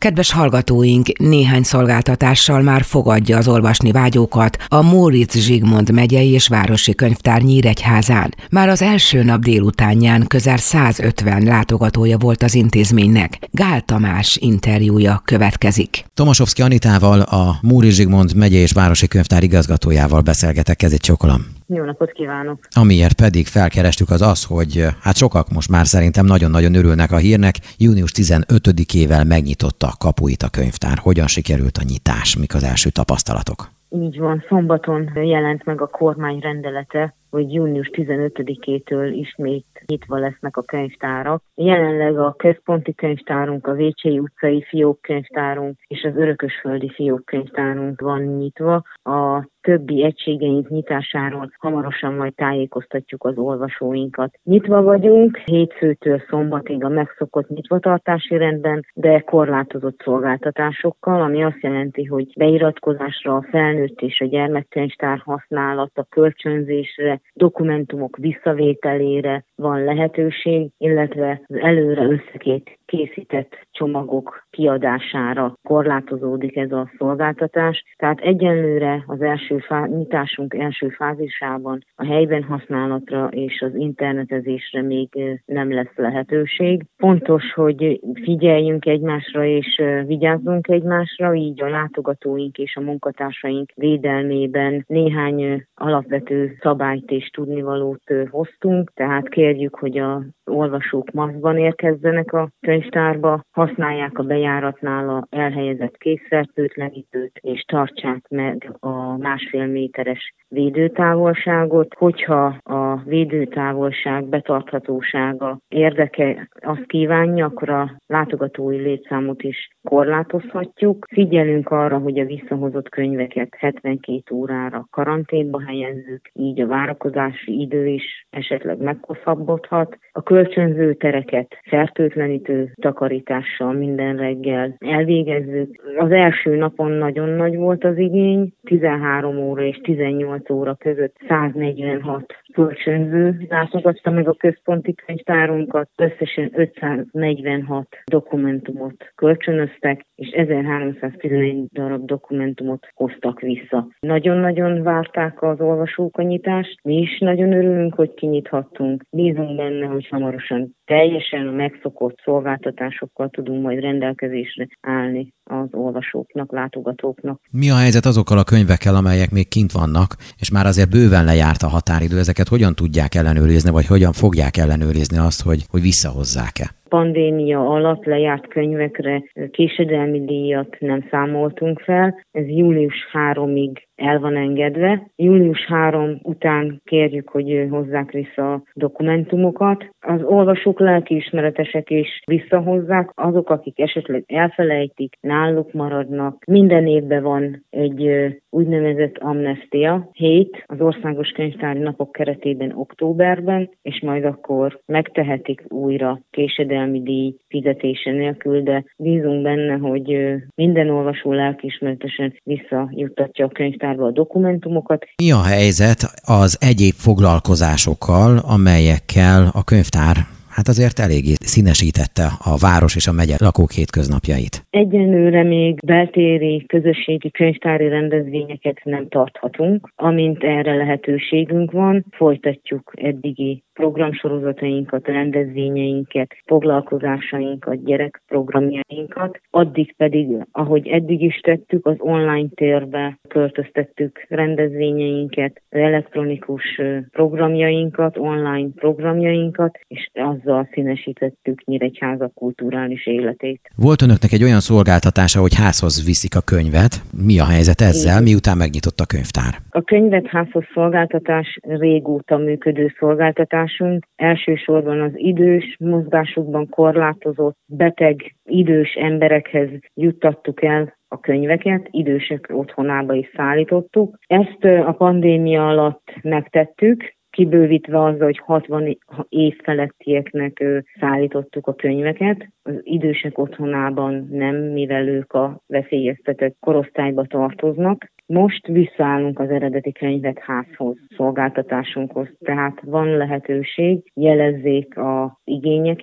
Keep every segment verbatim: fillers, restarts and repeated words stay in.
Kedves hallgatóink, néhány szolgáltatással már fogadja az olvasni vágyókat a Móricz Zsigmond megyei és városi könyvtár Nyíregyházán. Már az első nap délutánján közel százötven látogatója volt az intézménynek. Gál Tamás interjúja következik. Tomaszowski Anitával, a Móricz Zsigmond megyei és városi könyvtár igazgatójával beszélgetek, kezét csókolom. Jó napot kívánok! Amiért pedig felkerestük az az, hogy hát sokak most már szerintem nagyon-nagyon örülnek a hírnek. június tizenötödikével megnyitotta a kapuit a könyvtár. Hogyan sikerült a nyitás? Mik az első tapasztalatok? Így van, szombaton jelent meg a kormány rendelete, hogy június tizenötödikétől ismét nyitva lesznek a könyvtárak. Jelenleg a központi könyvtárunk, a Vécsei utcai fiókkönyvtárunk és az Örökösföldi fiókkönyvtárunk van nyitva. A többi egységeink nyitásáról hamarosan majd tájékoztatjuk az olvasóinkat. Nyitva vagyunk, hétfőtől szombatig a megszokott nyitvatartási rendben, de korlátozott szolgáltatásokkal, ami azt jelenti, hogy beiratkozásra a felnőtt és a gyermekkönyvtár használata, kölcsönzésre, dokumentumok visszavételére van lehetőség, illetve az előre összekét készített csomagok kiadására korlátozódik ez a szolgáltatás. Tehát egyenlőre az első fá- nyitásunk első fázisában a helyben használatra és az internetezésre még nem lesz lehetőség. Fontos, hogy figyeljünk egymásra és vigyázzunk egymásra, így a látogatóink és a munkatársaink védelmében néhány alapvető szabályt és tudnivalót hoztunk, tehát kérjük, hogy az olvasók maszkban érkezzenek a könyvtárba, használják a bejáratnál a elhelyezett készfertőtlenítőt, és tartsák meg a másfél méteres védőtávolságot. Hogyha a védőtávolság betarthatósága érdeke azt kívánja, akkor a látogatói létszámot is korlátozhatjuk. Figyelünk arra, hogy a visszahozott könyveket hetvenkét órára karanténba helyezzük, így a várakozási idő is esetleg meghosszabbodhat. A kölcsönző tereket fertőtlenítő takarítással minden reggel elvégezzük. Az első napon nagyon nagy volt az igény, tizenhárom óra és tizennyolc óra között száznegyvenhat kölcsönző látogatta meg a központi könyvtárunkat, összesen ötszáznegyvenhat dokumentumot kölcsönöztek, és ezerháromszáztizenegy darab dokumentumot hoztak vissza. Nagyon-nagyon várták az olvasók a nyitást, mi is nagyon örülünk, hogy kinyithattunk. Bízunk benne, hogy hamarosan teljesen a megszokott szolgáltatásokkal tudunk majd rendelkezésre állni az olvasóknak, látogatóknak. Mi a helyzet azokkal a könyvekkel, amelyek még kint vannak, és már azért bőven lejárt a határidő, ezeket hogyan tudják ellenőrizni, vagy hogyan fogják ellenőrizni azt, hogy, hogy visszahozzák-e? Pandémia alatt lejárt könyvekre késedelmi díjat nem számoltunk fel, ez július harmadikig el van engedve. július harmadika után kérjük, hogy hozzák vissza a dokumentumokat. Az olvasók lelkiismeretesek is visszahozzák, azok, akik esetleg elfelejtik, náluk maradnak. Minden évben van egy úgynevezett amnestia hét az Országos Könyvtári Napok keretében októberben, és majd akkor megtehetik újra késedelmi díj fizetése nélkül, de bízunk benne, hogy minden olvasó lelkiismeretesen visszajuttatja a könyvtárba a dokumentumokat. Mi a helyzet az egyéb foglalkozásokkal, amelyekkel a könyvtár hát azért eléggé színesítette a város és a megye lakók hétköznapjait? Egyenlőre még beltéri, közösségi könyvtári rendezvényeket nem tarthatunk. Amint erre lehetőségünk van, folytatjuk eddigi programsorozatainkat, rendezvényeinket, foglalkozásainkat, gyerekprogramjainkat. Addig pedig, ahogy eddig is tettük, az online térbe költöztettük rendezvényeinket, elektronikus programjainkat, online programjainkat, és azzal színesítettük Nyíregyháza kulturális életét. Volt önöknek egy olyan szolgáltatása, hogy házhoz viszik a könyvet. Mi a helyzet ezzel, miután megnyitott a könyvtár? A könyvet házhoz szolgáltatás régóta működő szolgáltatás. Elsősorban az idős, mozgásukban korlátozott, beteg, idős emberekhez juttattuk el a könyveket, idősek otthonába is szállítottuk. Ezt a pandémia alatt megtettük, kibővítve azzal, hogy hatvan év felettieknek szállítottuk a könyveket. Az idősek otthonában nem, mivel ők a veszélyeztetett korosztályba tartoznak. Most visszaállunk az eredeti könyvet házhoz, szolgáltatásunkhoz, tehát van lehetőség, jelezzék az igényeket,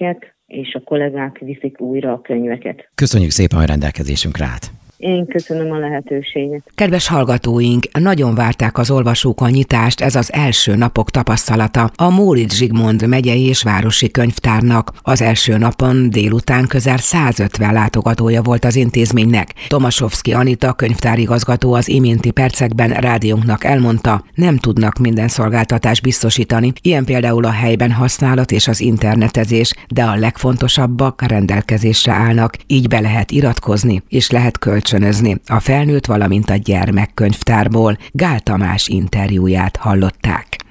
és a kollégák viszik újra a könyveket. Köszönjük szépen, hogy rendelkezésünkre állt. Én köszönöm a lehetőséget. Kedves hallgatóink, nagyon várták az olvasók a nyitást, ez az első napok tapasztalata a Móricz Zsigmond megyei és városi könyvtárnak. Az első napon délután közel százötven látogatója volt az intézménynek. Tomaszowski Anita könyvtárigazgató az iménti percekben rádiónknak elmondta, nem tudnak minden szolgáltatást biztosítani, ilyen például a helyben használat és az internetezés, de a legfontosabbak rendelkezésre állnak, így be lehet iratkozni, és lehet kölcsönözni a felnőtt, valamint a gyermekkönyvtárból. Gál Tamás interjúját hallották.